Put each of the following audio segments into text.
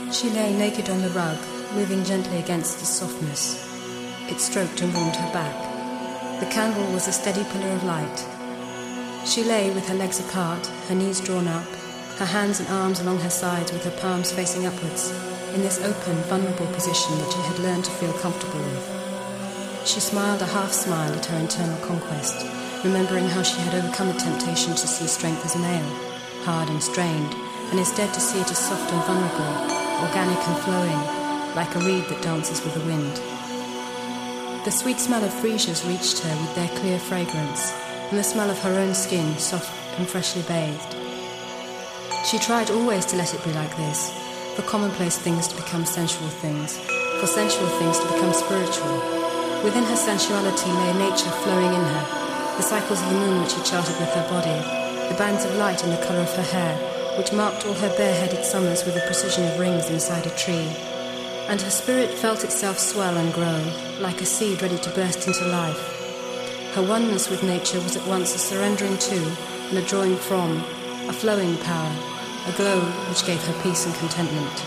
She lay naked on the rug, moving gently against the softness. It stroked and warmed her back. The candle was a steady pillar of light. She lay with her legs apart, her knees drawn up, her hands and arms along her sides with her palms facing upwards, in this open, vulnerable position that she had learned to feel comfortable with. She smiled a half-smile at her internal conquest, remembering how she had overcome the temptation to see strength as male, hard and strained, and instead to see it as soft and vulnerable, organic and flowing, like a reed that dances with the wind. The sweet smell of freesias reached her with their clear fragrance, and the smell of her own skin, soft and freshly bathed. She tried always to let it be like this, for commonplace things to become sensual things, for sensual things to become spiritual. Within her sensuality lay nature flowing in her, the cycles of the moon which she charted with her body, the bands of light in the colour of her hair, which marked all her bareheaded summers with the precision of rings inside a tree. And her spirit felt itself swell and grow, like a seed ready to burst into life. Her oneness with nature was at once a surrendering to and a drawing from, a flowing power, a glow which gave her peace and contentment.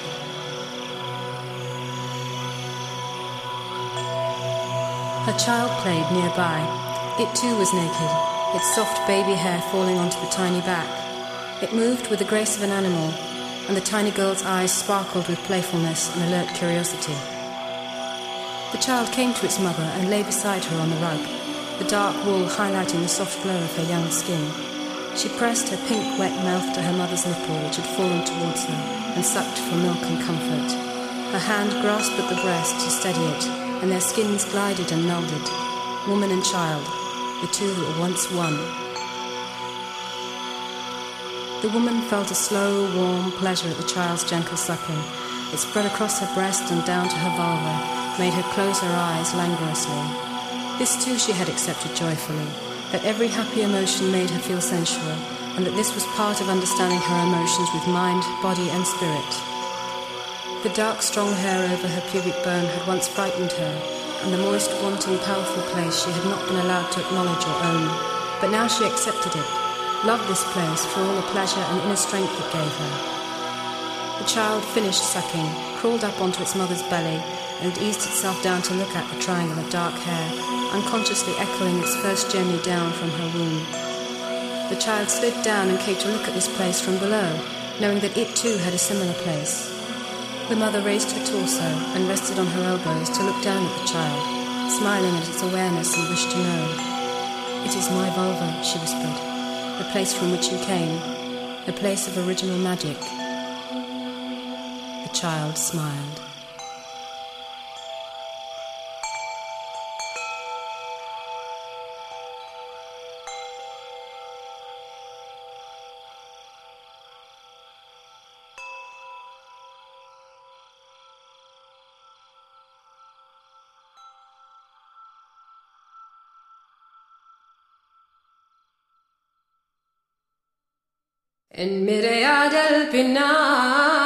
Her child played nearby. It too was naked, its soft baby hair falling onto the tiny back. It moved with the grace of an animal, and the tiny girl's eyes sparkled with playfulness and alert curiosity. The child came to its mother and lay beside her on the rug, the dark wool highlighting the soft glow of her young skin. She pressed her pink, wet mouth to her mother's nipple, which had fallen towards her, and sucked for milk and comfort. Her hand grasped at the breast to steady it, and their skins glided and melded, woman and child, the two that were once one. The woman felt a slow, warm pleasure at the child's gentle sucking. It spread across her breast and down to her vulva, made her close her eyes languorously. This too she had accepted joyfully, that every happy emotion made her feel sensual, and that this was part of understanding her emotions with mind, body and spirit. The dark, strong hair over her pubic bone had once frightened her, and the moist, wanting, powerful place she had not been allowed to acknowledge or own. But now she accepted it, loved this place for all the pleasure and inner strength it gave her. The child finished sucking, crawled up onto its mother's belly, and eased itself down to look at the triangle of dark hair, unconsciously echoing its first journey down from her womb. The child slid down and came to look at this place from below, knowing that it too had a similar place. The mother raised her torso and rested on her elbows to look down at the child, smiling at its awareness and wish to know. "It is my vulva," she whispered. "The place from which you came, the place of original magic." The child smiled. En Mireia del Pinar